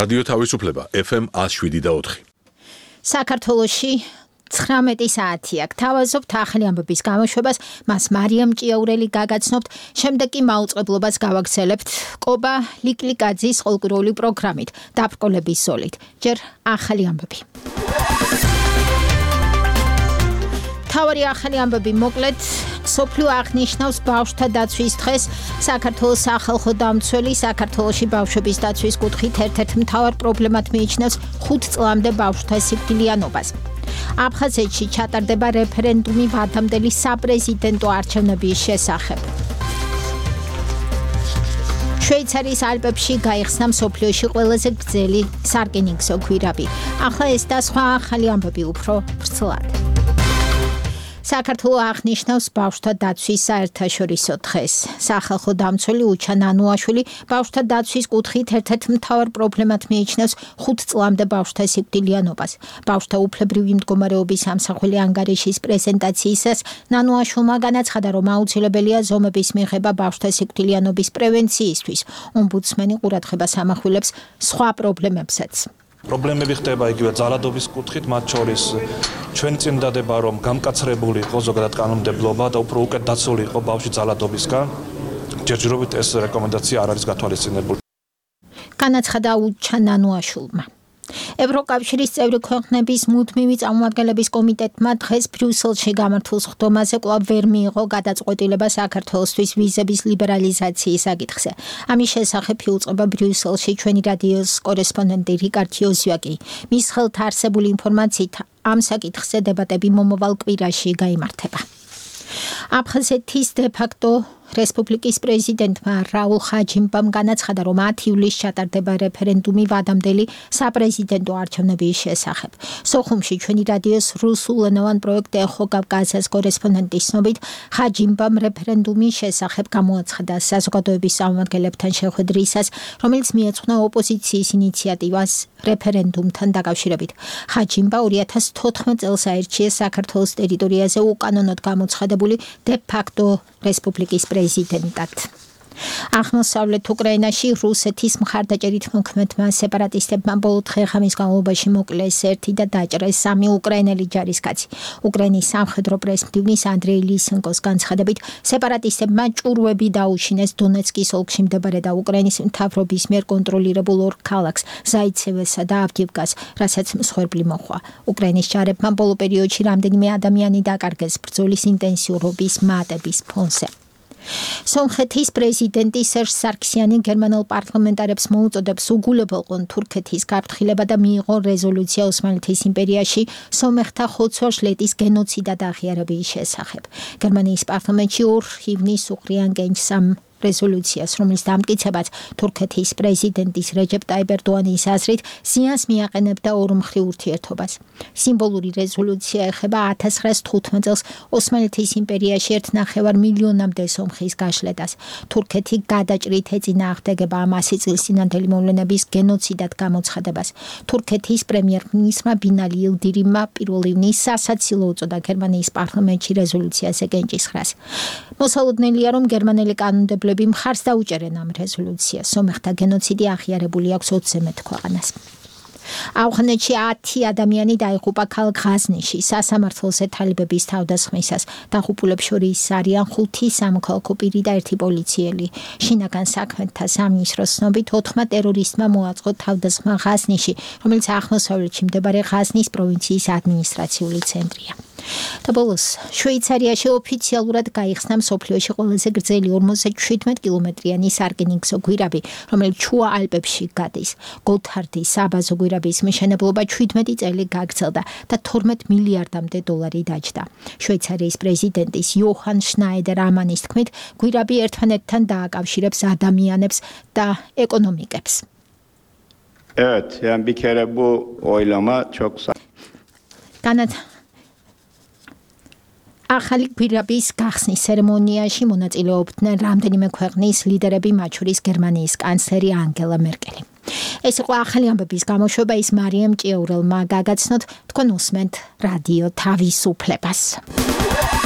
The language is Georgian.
რადიო თავისუფლება FM 107.4. საქართველოში 19 საათია. Გთავაზობთ ახალი ამბების გამოშვებას, მას მარიამ ჭიაურელი გაგაცნობთ, შემდეგ კი მაუწყებლობას გავაგრძელებთ კობა ლიკლიკაძის ყოველკვირეული პროგრამით, დაბრკოლების ზოლით. ჯერ ახალი ამბები. თავარი ახალი ამბები მოკლედ სოფლიო აღნიშნავს ბავშვთა დაცვის დღეს. საქართველოს სახალხო დამცველი საქართველოში ბავშვების დაცვის კუთხით ერთ-ერთ მთავარ პრობლემად მიიჩნევს 5 წლამდე ბავშვთა სიკვდილიანობას. აფხაზეთში ჩატარდება რეფერენდუმი ვადამდელი საპრეზიდენტო არჩევნების შესახებ. შვეიცარიის ალპებში გაიხსნა მსოფლიოში ყველაზე გრძელი სარკინიგზო გვირაბი. ახლა ეს და სხვა ახალი ამბები უფრო ვრცლად. საქართველოს აღნიშნავს ბავშვთა დაცვის საერთაშორისო დღეს. სახალხო დამცველი უჩა ნანუაშვილი ბავშვთა დაცვის კუთხით ერთ-ერთ მთავარ პრობლემად მიიჩნევს 5 წლამდე ბავშვთა სიკვდილიანობას. ბავშვთა უფლებრივი მდგომარეობის ამსახველი ანგარიშის პრეზენტაციისას ნანუაშვილმა განაცხადა, რომ აუცილებელია ზომების მიღება ბავშვთა სიკვდილიანობის პრევენციისთვის. ომბუდსმენი ყურადღებას ამახვილებს სხვა პრობლემებსაც. პრობლემები ხდება იგივე ძალადობის კუთხით, მათ შორის ჩვენ წინ დადება, რომ გამკაცრებული იყო ზოგადად კანონმდებლობა და უფრო უკეთ დაცული იყო ბავშვი ძალადობისგან. ჯერჯერობით ეს რეკომენდაცია არ არის გათვალისწინებული. განაცხადა უჩა ნანუაშვილმა. ევროკავშირის წევრი ქვეყნების მუდმივი წარმომადგენლების კომიტეტმა დღეს ბრიუსელში გამართულ სხდომაზე კვლავ ვერ მიიღო გადაწყვეტილება საქართველოსთვის ვიზების ლიბერალიზაციის საკითხზე. ამის შესახებ იუწყება ბრიუსელში ჩვენი რადიოს კორესპონდენტი რიკარდ იოზვაკი. მის ხელთ არსებული ინფორმაციით ამ საკითხზე დებატები მომავალ კვირაში გაიმართება. აფხაზეთის დე-ფაქტო რესპუბლიკის პრეზიდენტმა რაულ ხაჯიმბამ განაცხადა, რომ 10 ივლისს ჩატარდება რეფერენდუმი ვადამდელი საპრეზიდენტო არჩევნების შესახებ. სოხუმში ჩვენი რადიოს რუსულენოვან პროექტ ეხო კავკასიის კორესპონდენტის ცნობით, ხაჯიმბამ რეფერენდუმის შესახებ გამოაცხადა საზოგადოების წარმომადგენლებთან შეხვედრისას, რომელიც მიეძღვნა ოპოზიციის ინიციატივას რეფერენდუმთან დაკავშირებით. ხაჯიმბა 2014 წელს აირჩიეს საქართველოს ტერიტორიაზე უკანონოდ გამოცხადებული დე-ფაქტო რესპუბლიკის პრეზიდენტად. აღმოსავლეთ უკრაინაში რუსეთის მხარდაჭერით მოქმედმა სეპარატისტებმა ბოლო დღე-ღამის განმავლობაში მოკლეს 1 და დაჭრეს 3 უკრაინელი ჯარისკაცი. უკრაინის სამხედრო პრეს-მდივნის ანდრეი ლისენკოს განცხადებით, სეპარატისტებმა ჭურვები დაუშინეს დონეცკის ოლქში მდებარე და უკრაინის მთავრობის მიერ კონტროლირებულ ორ ქალაქს ზაიცევესა და ავდიივკას, რასაც მსხვერპლი მოჰყვა. უკრაინის ჯარებმა ბოლო პერიოდში რამდენიმე ადამიანი დაკარგეს ბრძოლის ინტენსიურობის მატების ფონზე. სომხეთის პრეზიდენტი სერჟ სარქსიანი გერმანელ პარლამენტარებს მოუწოდებს უგულებელყონ თურქეთის გაფრთხილება და მიიღო რეზოლუცია ოსმალეთის იმპერიაში სომეხთა ხოცვა-ჟლეტის გენოციდად აღიარების შესახებ. გერმანიის პარლამენტში 2 ივნისს უყრიან გენჯს ამ რეზოლუციას, რომელიც დამტკიცებაც თურქეთის პრეზიდენტის რეჯეპ ტაიპ ერდოანის აზრით ზიანს მიაყენებდა ორმხრივ ურთიერთობას. სიმბოლური რეზოლუცია ეხება 1915 წელს ოსმალეთის იმპერიაში 1,5 მილიონამდე სომხის გაშლედას. თურქეთი გადაჭრით ეწინააღმდეგება ამ 100 წლის წინანდელი მოვლენების გენოციდად გამოცხადებას. თურქეთის პრემიერ-მინისტრმა ბინალი ილდირიმმა 1 ივნისს სასაცილო უწოდა გერმანიის პარლამენტში რეზოლუციაზე გენჭისყრას. მოსალოდნელია, რომ გერმანელი კანონმდებლები მხარს დაუჭერენ ამ რეზოლუციას. სომეხთა გენოციდი აღიარებული აქვს 20-ზე მეტ ქვეყანას. ავღანეთში 10 ადამიანი დაიღუპა ქალაქ ღაზნიში სასამართლოზე თალიბების თავდასხმისას. დაღუპულებს შორის არიან 5 სამოქალაქო პირი და 1 პოლიციელი. შინაგან საქმეთა სამინისტროს ცნობით 4 ტერორისტმა მოაწყო თავდასხმა ღაზნიში, რომელიც აღმოსავლეთში მდებარე ღაზნის პროვინციის ადმინისტრაციული ცენტრია. და ბოლოს შვეიცარიაში ოფიციალურად გაიხსნა მსოფლიოში ყველაზე გრძელი 57 კილომეტრიანი სარკინიგზო გვირაბი, რომელიც ჩუა ალპებში გადის. გოთარდის საბაზო გვირაბის მშენებლობა 17 წელი გაგრძელდა და 12 მილიარდამდე დოლარი დაჯდა. შვეიცარიის პრეზიდენტის იოჰან შნაიდერ ამანის თქმით, გვირაბი ერთმანეთთან დააკავშირებს ადამიანებს და ეკონომიკებს. Evet, yani bir kere bu oylama çok ახალი გვირაბის გახსნის ცერემონიაში მონაწილეობდნენ რამდენიმე ქვეყნის ლიდერები, მათ შორის გერმანიის კანცლერი ანგელა მერკელი. ეს იყო ახალი ამბების გამოშვება, ის მარიამ ჭიაურელმა გაგაცნოთ, თქვენ უსმენთ რადიო თავისუფლებას.